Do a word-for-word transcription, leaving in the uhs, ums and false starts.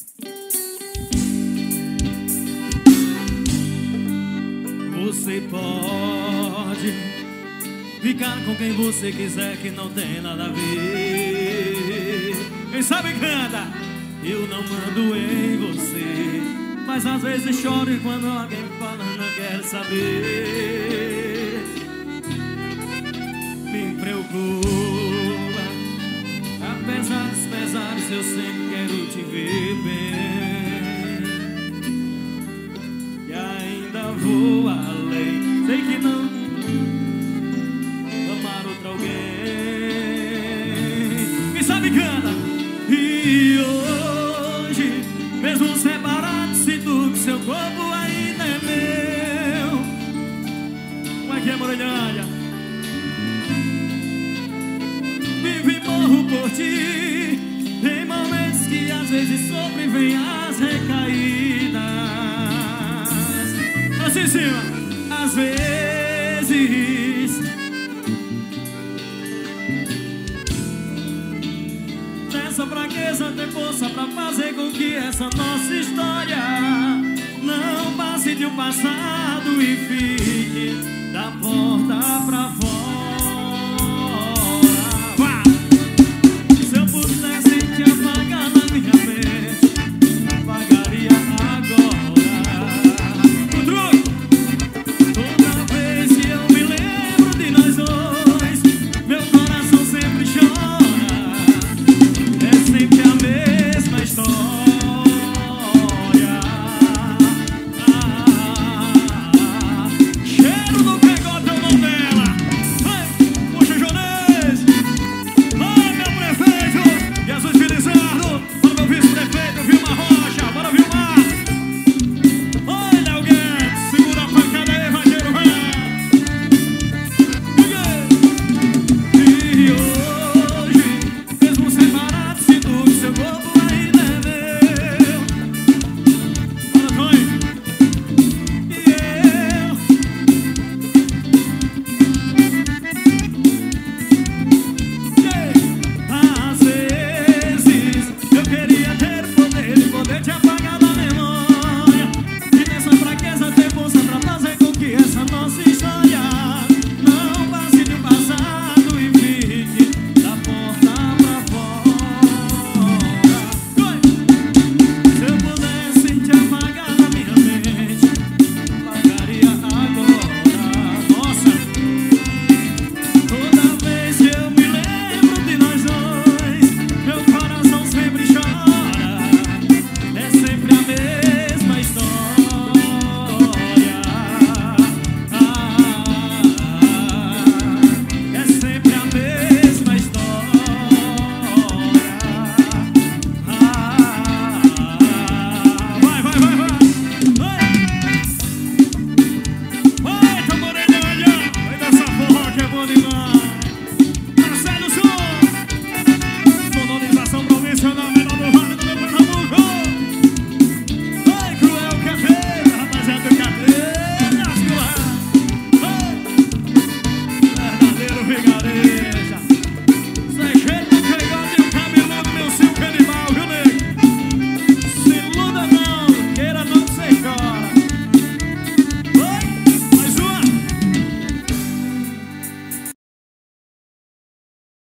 Você pode ficar com quem você quiser, que não tem nada a ver. Quem sabe canta. Eu não mando em você, mas às vezes choro quando alguém fala não quer saber. Me preocupa, apesar dos pesares eu sempre quero te ver bem. E ainda vou além, sei que não amar outra alguém. Quem sabe canta. E hoje, mesmo separados, sinto que seu corpo ainda é meu. Como é que é, Morelhândia? Vivo e morro por ti. Tem momentos que às vezes sofrem, vem as recaídas. Assim em cima. Às vezes essa fraqueza tem força pra fazer com que essa nossa história não passe de um passado e fique da porta pra fora.